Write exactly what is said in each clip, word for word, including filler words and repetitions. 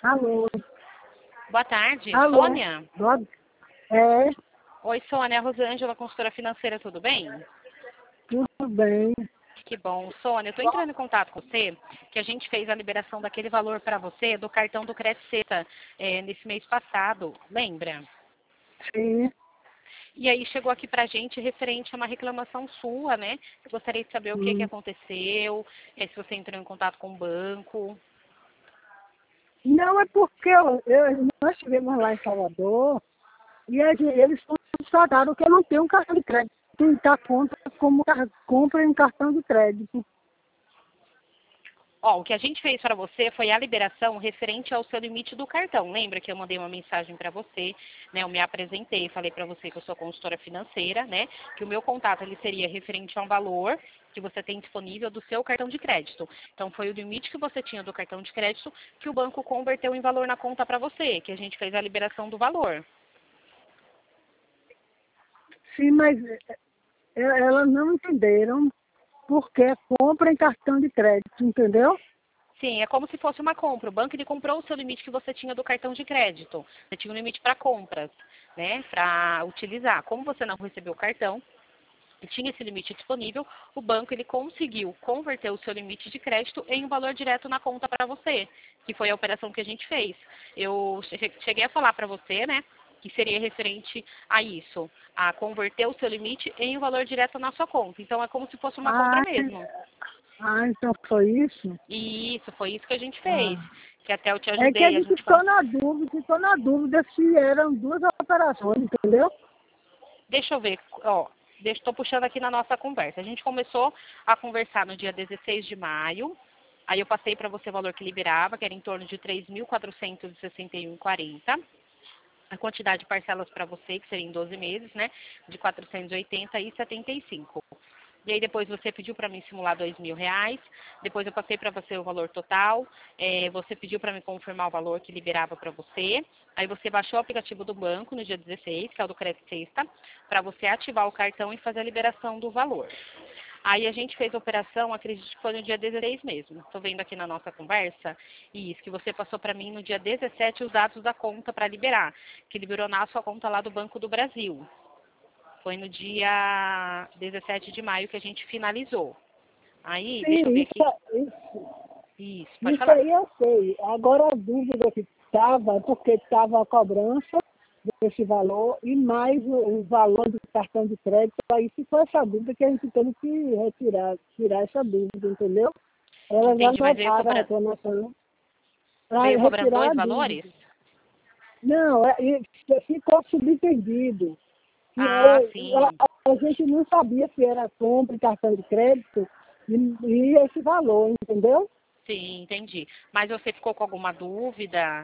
Alô? Boa tarde, Alô? Sônia. Boa... É, Oi, Sônia, a Rosângela, consultora financeira, tudo bem? tudo bem. Que bom. Sônia, eu estou entrando em contato com você, que a gente fez a liberação daquele valor para você do cartão do Crédito Seta é, nesse mês passado, lembra? Sim. E aí chegou aqui para a gente referente a uma reclamação sua, né? Eu gostaria de saber o que, que Hum. aconteceu, é, se você entrou em contato com o banco. Não, é porque eu, eu- nós estivemos lá em Salvador e a gente- eles constataram que eu não tenho um cartão de crédito. Tem que dar conta como car- compra em cartão de crédito. Ó, o que a gente fez para você foi a liberação referente ao seu limite do cartão. Lembra que eu mandei uma mensagem para você, né? Eu me apresentei, falei para você que eu sou consultora financeira, né? Que o meu contato ele seria referente a um valor que você tem disponível do seu cartão de crédito. Então foi o limite que você tinha do cartão de crédito que o banco converteu em valor na conta para você, que a gente fez a liberação do valor. Sim, mas é, é, elas não entenderam porque compra em cartão de crédito, entendeu? Sim, é como se fosse uma compra. O banco ele comprou o seu limite que você tinha do cartão de crédito. Você tinha um limite para compras, né? Para utilizar. Como você não recebeu o cartão, e tinha esse limite disponível, o banco ele conseguiu converter o seu limite de crédito em um valor direto na conta para você, que foi a operação que a gente fez. Eu che- cheguei a falar para você, né, que seria referente a isso, a converter o seu limite em um valor direto na sua conta. Então é como se fosse uma compra Ah, mesmo. ah, então foi isso? E isso, foi isso que a gente fez. Ah. Que até eu te É que a ajudei, a gente gente cons... ficou na dúvida, ficou na dúvida se eram duas operações, entendeu? Deixa eu ver, ó, estou puxando aqui na nossa conversa. A gente começou a conversar no dia dezesseis de maio. Aí eu passei para você o valor que liberava, que era em torno de três mil quatrocentos e sessenta e um vírgula quarenta. A quantidade de parcelas para você, que seria em doze meses, né? De quatrocentos e oitenta e setenta e cinco. E aí depois você pediu para mim simular dois mil reais. Depois eu passei para você o valor total. É, você pediu para me confirmar o valor que liberava para você. Aí você baixou o aplicativo do banco no dia dezesseis, que é o do Crédito Sexta, para você ativar o cartão e fazer a liberação do valor. Aí a gente fez a operação, acredito que foi no dia dezesseis mesmo. Estou vendo aqui na nossa conversa, isso, que você passou para mim no dia dezessete os dados da conta para liberar, que liberou na sua conta lá do Banco do Brasil. Foi no dia dezessete de maio que a gente finalizou. Aí, deixa eu Sim, ver isso, aqui. isso, Isso, pode isso falar. aí eu sei. Agora a dúvida que estava, porque estava a cobrança desse valor e mais o, o valor do cartão de crédito, aí ficou essa dúvida que a gente teve que retirar, tirar essa dúvida, entendeu? Elas já Entendi, mas veio anotaram a cobrando, reclamação para veio cobrando retirar dois a valores? dúvida. Não, é, e ficou subentendido. Que Ah, é, sim. a, a gente não sabia se era compra em cartão de crédito e, e esse valor, entendeu? Sim, entendi. Mas você ficou com alguma dúvida?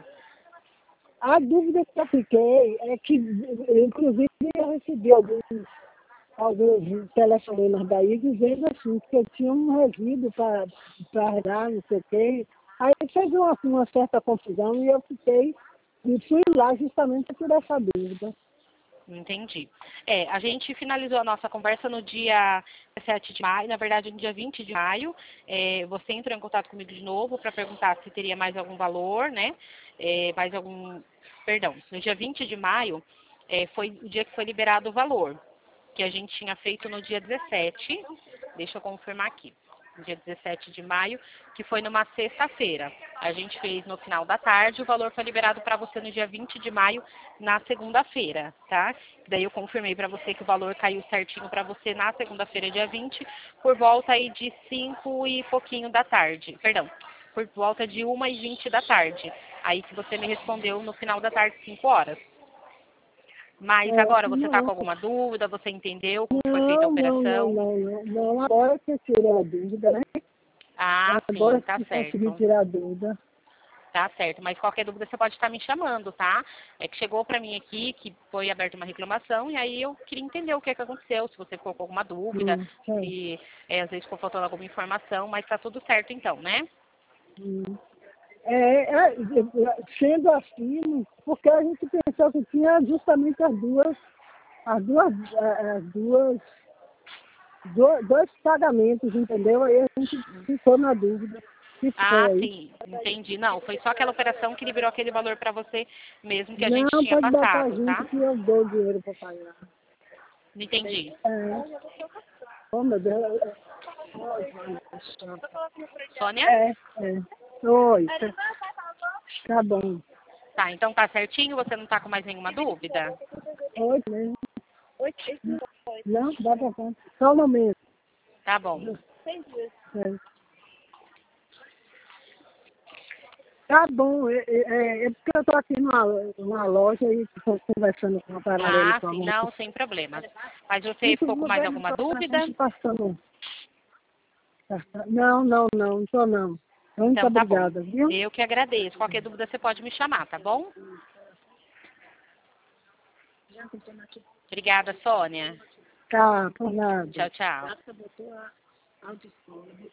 A dúvida que eu fiquei é que, inclusive, eu recebi alguns, alguns telefonemas daí dizendo assim, que eu tinha um resíduo para pagar, não sei o quê. Aí fez uma, uma certa confusão e eu fiquei, e fui lá justamente para tirar essa dúvida. Entendi. É, a gente finalizou a nossa conversa no dia dezessete de maio, na verdade no dia vinte de maio. É, você entrou em contato comigo de novo para perguntar se teria mais algum valor, né? É, mais algum. Perdão, no dia vinte de maio é, foi o dia que foi liberado o valor, que a gente tinha feito no dia dezessete. Deixa eu confirmar aqui. No dia dezessete de maio, que foi numa sexta-feira. A gente fez no final da tarde, o valor foi liberado para você no dia vinte de maio, na segunda-feira, tá? Daí eu confirmei para você que o valor caiu certinho para você na segunda-feira, dia vinte, por volta aí de cinco e pouquinho da tarde. Perdão, por volta de uma e vinte da tarde. Aí que você me respondeu no final da tarde, cinco horas. Mas É, agora você está não, com alguma dúvida? Você entendeu como foi feita a não, não, não, operação? não, não, não. Agora que eu tirei a dúvida, né? Ah, Agora sim, tá que eu consegui certo. tirar a dúvida. Tá certo, mas qualquer dúvida você pode estar me chamando, tá? É que chegou para mim aqui que foi aberta uma reclamação e aí eu queria entender o que é que aconteceu, se você ficou com alguma dúvida, Hum, sim. se é, às vezes ficou faltando alguma informação, mas tá tudo certo então, né? Hum. É, é, sendo assim, porque a gente pensou que tinha justamente as duas, as duas, eh, as duas, do- dois pagamentos, entendeu? Aí a gente ficou na dúvida. que foi Ah, aí. sim, entendi. Não, foi só aquela operação que liberou aquele valor para você mesmo que a gente Não, tinha pode botar passado, junto tá? que eu dou o dinheiro para pagar. Não entendi. É. Oh, meu Deus. Sônia? É, é. Oi, tá, tá bom. Tá, então tá certinho? Você não tá com mais nenhuma dúvida? Oi mesmo. Não, dá pra conta. Só um momento. Tá bom. É. Tá bom, é, é, é porque eu tô aqui numa, numa loja e tô conversando com o aparelho Ah, com a sim, moça. não, sem problemas. Mas você Isso, ficou com mais governo alguma só tá dúvida? sempre passando. passando. Não, não, não, não tô não. Muito Então tá bom. obrigada, viu? Eu que agradeço. Qualquer dúvida você pode me chamar, tá bom? Obrigada, Sônia. Tá, por nada. Tchau, tchau.